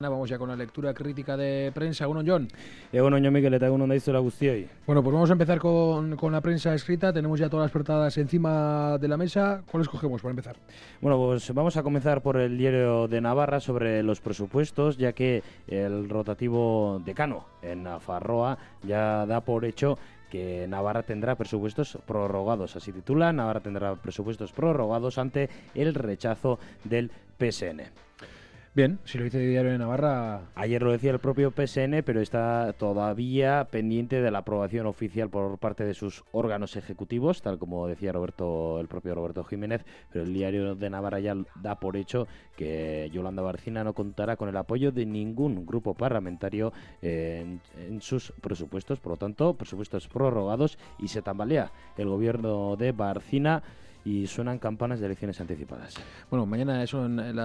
Vamos ya con la lectura crítica de prensa. Uno, John. Bueno, yo Mikel, eta egun onda la guztioi. Bueno, pues vamos a empezar con la prensa escrita. Tenemos ya todas las portadas encima de la mesa. ¿Cuál escogemos para empezar? Bueno, pues vamos a comenzar por el diario de Navarra sobre los presupuestos, ya que el rotativo decano en Nafarroa ya da por hecho que Navarra tendrá presupuestos prorrogados. Así titula: Navarra tendrá presupuestos prorrogados ante el rechazo del PSN. Bien, si lo dice el diario de Navarra... Ayer lo decía el propio PSN, pero está todavía pendiente de la aprobación oficial por parte de sus órganos ejecutivos, tal como decía el propio Roberto Jiménez, pero el diario de Navarra ya da por hecho que Yolanda Barcina no contará con el apoyo de ningún grupo parlamentario en sus presupuestos, por lo tanto, presupuestos prorrogados, y se tambalea el gobierno de Barcina y suenan campanas de elecciones anticipadas. Bueno, mañana es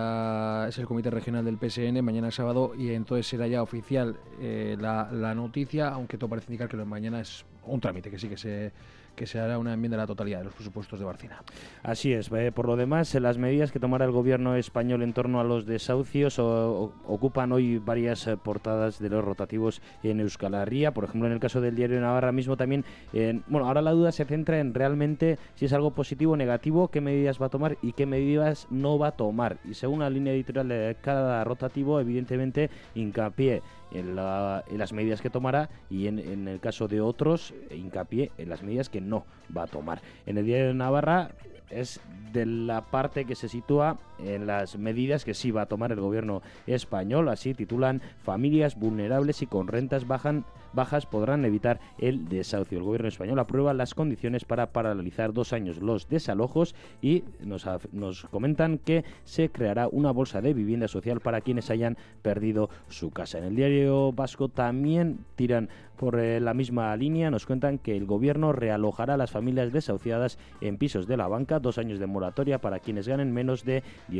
el comité regional del PSN, mañana es sábado, y entonces será ya oficial la noticia, aunque todo parece indicar que mañana es un trámite, que sí que se hará una enmienda a la totalidad de los presupuestos de Barcina. Así es. Por lo demás, las medidas que tomará el gobierno español en torno a los desahucios ocupan hoy varias portadas de los rotativos en Euskal Herria. Por ejemplo, en el caso del diario de Navarra mismo también, ahora la duda se centra en realmente si es algo positivo o negativo, qué medidas va a tomar y qué medidas no va a tomar. Y según la línea editorial de cada rotativo, evidentemente hincapié en las medidas que tomará, y en el caso de otros, hincapié en las medidas que no va a tomar. En el diario de Navarra es de la parte que se sitúa en las medidas que sí va a tomar el gobierno español. Así titulan: familias vulnerables y con rentas bajas podrán evitar el desahucio. El gobierno español aprueba las condiciones para paralizar 2 años los desalojos, y nos comentan que se creará una bolsa de vivienda social para quienes hayan perdido su casa. En el diario vasco también tiran por la misma línea. Nos cuentan que el gobierno realojará a las familias desahuciadas en pisos de la banca, 2 años de moratoria para quienes ganen menos de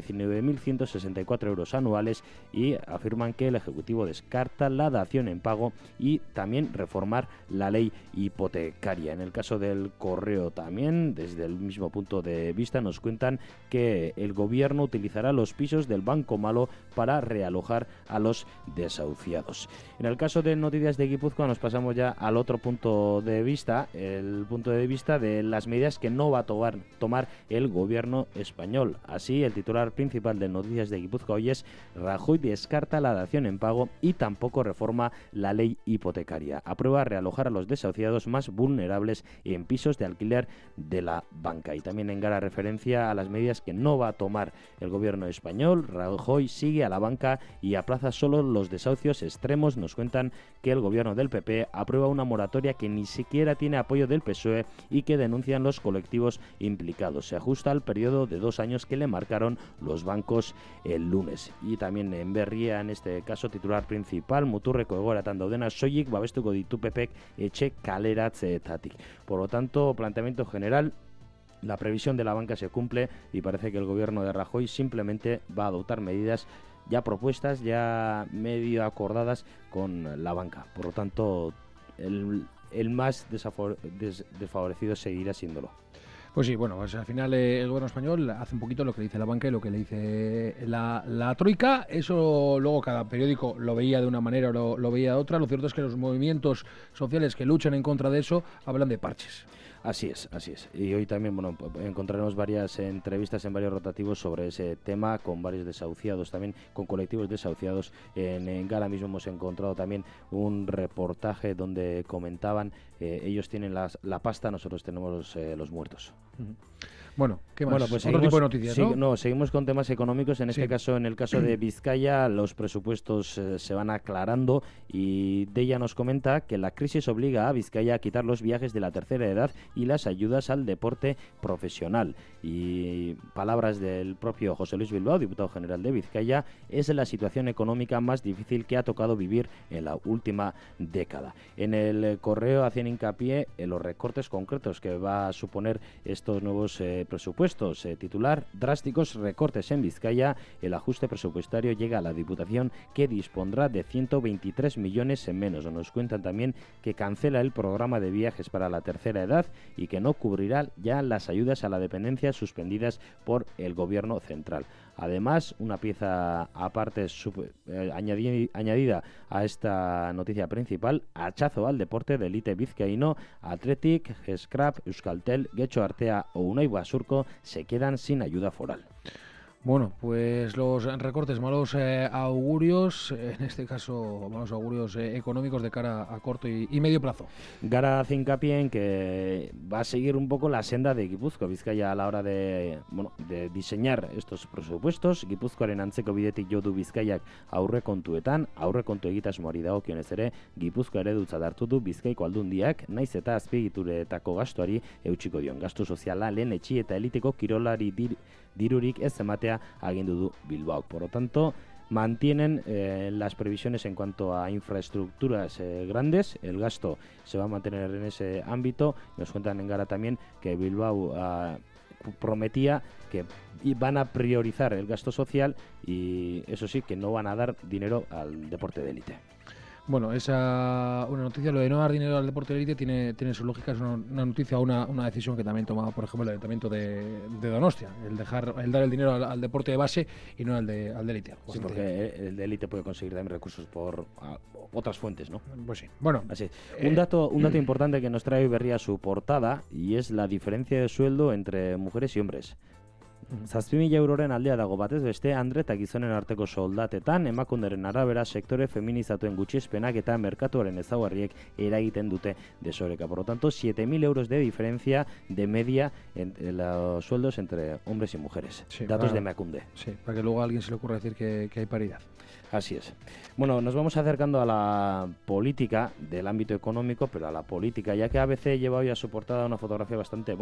19.164 euros anuales, y afirman que el Ejecutivo descarta la dación en pago y también reformar la ley hipotecaria. En el caso del Correo también, desde el mismo punto de vista, nos cuentan que el gobierno utilizará los pisos del Banco Malo para realojar a los desahuciados. En el caso de Noticias de Guipúzcoa nos pasamos ya al otro punto de vista, el punto de vista de las medidas que no va a tomar el gobierno español. Así, el titular principal de Noticias de Guipúzcoa hoy es: Rajoy descarta la dación en pago y tampoco reforma la ley hipotecaria. Aprueba realojar a los desahuciados más vulnerables en pisos de alquiler de la banca. Y también encara referencia a las medidas que no va a tomar el gobierno español. Rajoy sigue a la banca y aplaza solo los desahucios extremos. Nos cuentan que el gobierno del PP aprueba una moratoria que ni siquiera tiene apoyo del PSOE y que denuncian los colectivos implicados. Se ajusta al periodo de 2 años que le marcaron los bancos el lunes. Y también en Berria, en este caso, titular principal: muturreko egoeratan daudena soilik babestuko ditu PPek etxe kaleratzeetatik. Por lo tanto, planteamiento general: la previsión de la banca se cumple y parece que el gobierno de Rajoy simplemente va a adoptar medidas ya propuestas, ya medio acordadas con la banca. Por lo tanto, el más desfavorecido seguirá siéndolo. Pues sí, bueno, pues al final el gobierno español hace un poquito lo que le dice la banca y lo que le dice la troika. Eso luego cada periódico lo veía de una manera o lo veía de otra. Lo cierto es que los movimientos sociales que luchan en contra de eso hablan de parches. Así es. Y hoy también, encontraremos varias entrevistas en varios rotativos sobre ese tema, con varios desahuciados también, con colectivos desahuciados. En Gala mismo hemos encontrado también un reportaje donde comentaban, ellos tienen la pasta, nosotros tenemos los muertos. Bueno, ¿qué más? Bueno, pues otro tipo de noticias, ¿no? Seguimos con temas económicos. En este caso, en el caso de Vizcaya, los presupuestos se van aclarando, y Deia nos comenta que la crisis obliga a Vizcaya a quitar los viajes de la tercera edad y las ayudas al deporte profesional. Y palabras del propio José Luis Bilbao, diputado general de Vizcaya: es la situación económica más difícil que ha tocado vivir en la última década. En el Correo hacían hincapié en los recortes concretos que va a suponer estos nuevos presupuestos. Titular: drásticos recortes en Vizcaya. El ajuste presupuestario llega a la Diputación, que dispondrá de 123 millones en menos. Nos cuentan también que cancela el programa de viajes para la tercera edad y que no cubrirá ya las ayudas a la dependencia suspendidas por el gobierno central. Además, una pieza aparte añadida a esta noticia principal, hachazo al deporte de élite vizcaíno, Athletic, Scrap, Euskaltel, Getxo Artea o Unai Basurco se quedan sin ayuda foral. Bueno, pues los recortes, malos augurios, en este caso malos augurios económicos de cara a corto y medio plazo. Gara hace hincapié en que va a seguir un poco la senda de Gipuzkoa, Bizkaia, a la hora de diseñar estos presupuestos. Gipuzkoaren antzeko bidetik jo du Bizkaiak aurrekontuetan, aurrekontu egitasmoari dagokionez ere, Gipuzkoa eredutza hartu du Bizkaiko aldundiak, naiz eta azpiegituretako gastuari eutsiko dion. Gastu soziala lehen etxi eta eliteko kirolari dirurik ez ematea agindu du Bilbao. Por lo tanto, mantienen las previsiones en cuanto a infraestructuras grandes. El gasto se va a mantener en ese ámbito. Nos cuentan en Gara también que Bilbao prometía que van a priorizar el gasto social y eso sí, que no van a dar dinero al deporte de élite. Bueno, esa una noticia, lo de no dar dinero al deporte de élite tiene su lógica, es una noticia, una decisión que también tomaba, por ejemplo, el Ayuntamiento de Donostia, el dar el dinero al deporte de base y no al de élite. Sí, porque el de élite puede conseguir también recursos por otras fuentes, ¿no? Pues sí. Bueno, así. Un dato importante que nos trae Berria su portada, y es la diferencia de sueldo entre mujeres y hombres. 7.000 euroren aldea dago batez beste andre eta gizonen arteko soldatetan, emakunderen arabera sektore feminizatuen gutxiespenak eta merkatuaren ezaugarriek eragiten dute desoreka. Por lo tanto, 7.000 euros de diferencia de media en los sueldos entre hombres y mujeres. Sí, datos de Emakunde. Sí, para que luego a alguien se le ocurra decir que hay paridad. Así es. Bueno, nos vamos acercando a la política del ámbito económico, pero a la política, ya que ABC lleva hoy a su portada una fotografía bastante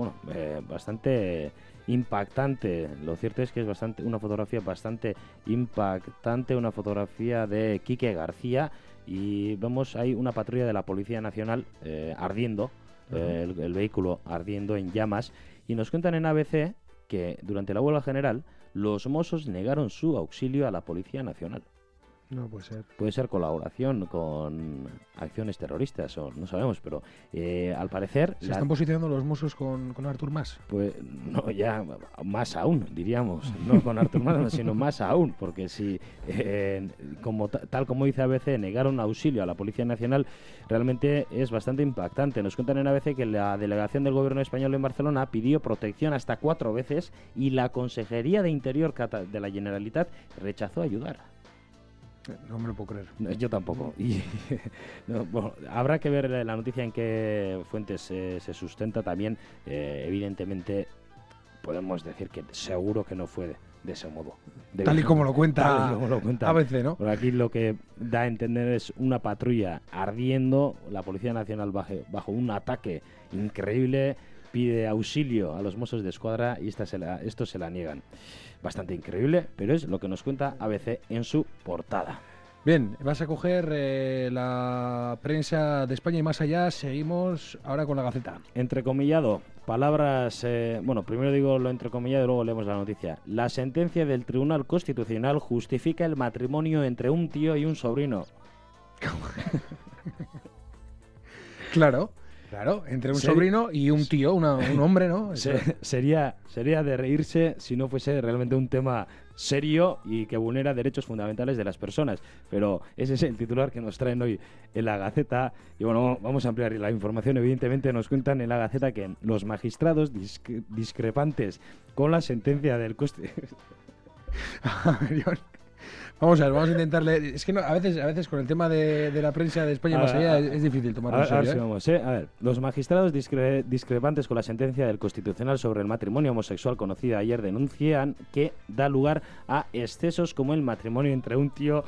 impactante. Lo cierto es que es una fotografía bastante impactante, una fotografía de Quique García, y vemos ahí una patrulla de la Policía Nacional ardiendo, el vehículo ardiendo en llamas, y nos cuentan en ABC que durante la huelga general los Mossos negaron su auxilio a la Policía Nacional. No puede ser. Puede ser colaboración con acciones terroristas, o no sabemos, pero al parecer... ¿Se están posicionando los Mossos con Artur Mas? Pues no, ya más aún, diríamos. No con Artur Mas, sino más aún, porque si, tal como dice ABC, negaron auxilio a la Policía Nacional, realmente es bastante impactante. Nos cuentan en ABC que la delegación del Gobierno español en Barcelona pidió protección hasta 4 veces y la Consejería de Interior de la Generalitat rechazó ayudar. No me lo puedo creer. Yo tampoco. Y, bueno, habrá que ver la noticia en qué fuentes se sustenta también. Evidentemente, podemos decir que seguro que no fue de ese modo. Tal y como lo cuenta ABC, ¿no? Por aquí lo que da a entender es una patrulla ardiendo, la Policía Nacional bajo un ataque increíble, pide auxilio a los Mossos de Escuadra y estos se la niegan. Bastante increíble, pero es lo que nos cuenta ABC en su portada. Bien, vas a coger la prensa de España y más allá. Seguimos ahora con la Gaceta. Entrecomillado, palabras... primero digo lo entrecomillado y luego leemos la noticia. La sentencia del Tribunal Constitucional justifica el matrimonio entre un tío y un sobrino. Claro, entre un sobrino y un tío, un hombre, ¿no? Sería de reírse si no fuese realmente un tema serio y que vulnera derechos fundamentales de las personas. Pero ese es el titular que nos traen hoy en la Gaceta. Y bueno, vamos a ampliar la información. Evidentemente nos cuentan en la Gaceta que los magistrados discrepantes con la sentencia del Vamos a ver, vamos a intentarle. Es que a veces con el tema de la prensa de España más allá es difícil tomarlo en serio. A ver, los magistrados discrepantes con la sentencia del Constitucional sobre el matrimonio homosexual conocida ayer denuncian que da lugar a excesos como el matrimonio entre un tío...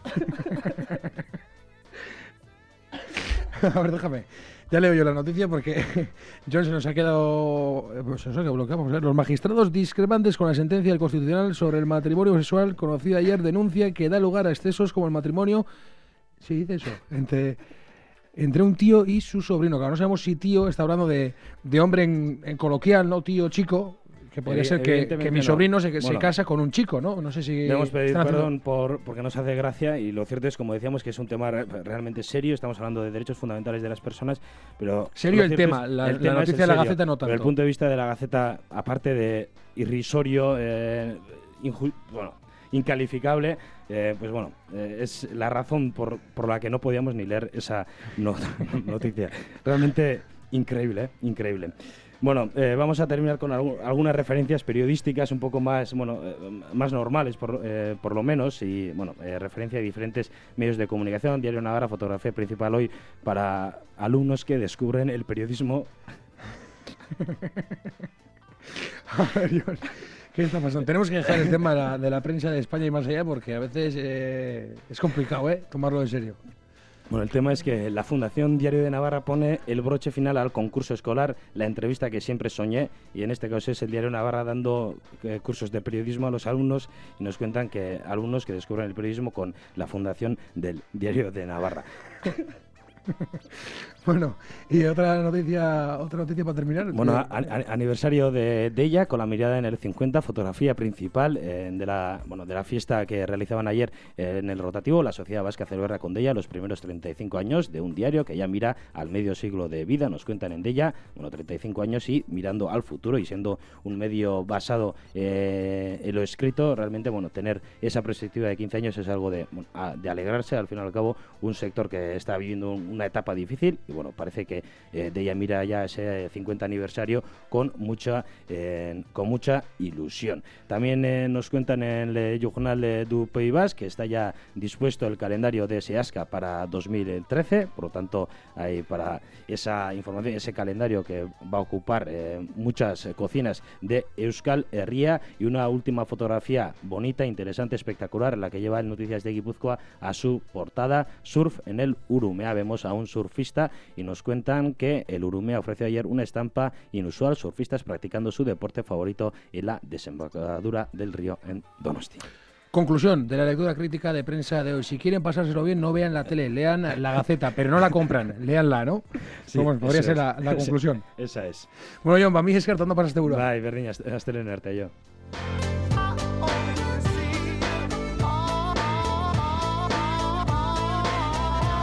A ver, déjame. Ya leo yo la noticia porque John se nos ha quedado bloqueado. Vamos a ver. Los magistrados discrepantes con la sentencia del Constitucional sobre el matrimonio homosexual conocida ayer denuncia que da lugar a excesos como el matrimonio, sí dice eso, entre un tío y su sobrino. Claro, no sabemos si tío está hablando de hombre en coloquial, no tío chico, que podría ser que mi sobrino se casa con un chico, ¿no? No sé si... Debemos pedir perdón porque nos hace gracia, y lo cierto es, como decíamos, que es un tema realmente serio. Estamos hablando de derechos fundamentales de las personas, pero... Serio el tema, la noticia de la Gaceta no tanto. Pero el punto de vista de la Gaceta, aparte de irrisorio, incalificable, pues bueno, es la razón por la que no podíamos ni leer esa noticia. Realmente increíble, increíble. Bueno, vamos a terminar con algunas referencias periodísticas un poco más, más normales, por lo menos, y bueno, referencia a diferentes medios de comunicación. Diario Navarra, fotografía principal hoy para alumnos que descubren el periodismo. A ver, Dios, ¿qué está pasando? Tenemos que dejar el tema de la prensa de España y más allá, porque a veces es complicado, tomarlo en serio. Bueno, el tema es que la Fundación Diario de Navarra pone el broche final al concurso escolar, la entrevista que siempre soñé, y en este caso es el Diario de Navarra dando cursos de periodismo a los alumnos, y nos cuentan que alumnos que descubren el periodismo con la Fundación del Diario de Navarra. Bueno, y otra noticia para terminar. Bueno, aniversario de ella, con la mirada en el 50, fotografía principal de la fiesta que realizaban ayer en el rotativo. La Sociedad Vasca celebra con Deia los primeros 35 años de un diario que ya mira al medio siglo de vida. Nos cuentan en Deia, 35 años y mirando al futuro, y siendo un medio basado en lo escrito, realmente, tener esa perspectiva de 15 años es algo de alegrarse. Al fin y al cabo, un sector que está viviendo una etapa difícil, y parece que Deia mira ya ese 50 aniversario con mucha ilusión. También nos cuentan en el Journal du País Basc que está ya dispuesto el calendario de SEASCA para 2013, por lo tanto hay para esa información, ese calendario que va a ocupar muchas cocinas de Euskal Herria. Y una última fotografía bonita, interesante, espectacular, la que lleva el Noticias de Guipúzcoa a su portada: surf en el Urumea. Vemos a un surfista y nos cuentan que el Urumea ofreció ayer una estampa inusual, surfistas practicando su deporte favorito en la desembocadura del río en Donosti. Conclusión de la lectura crítica de prensa de hoy: si quieren pasárselo bien, no vean la tele, lean la Gaceta, pero no la compran, leanla, ¿no? Sí, podría ser la conclusión. Esa es. Bueno, Jon, para mí es que no pasaste seguro. Bai, berdin, astelen arte, jo.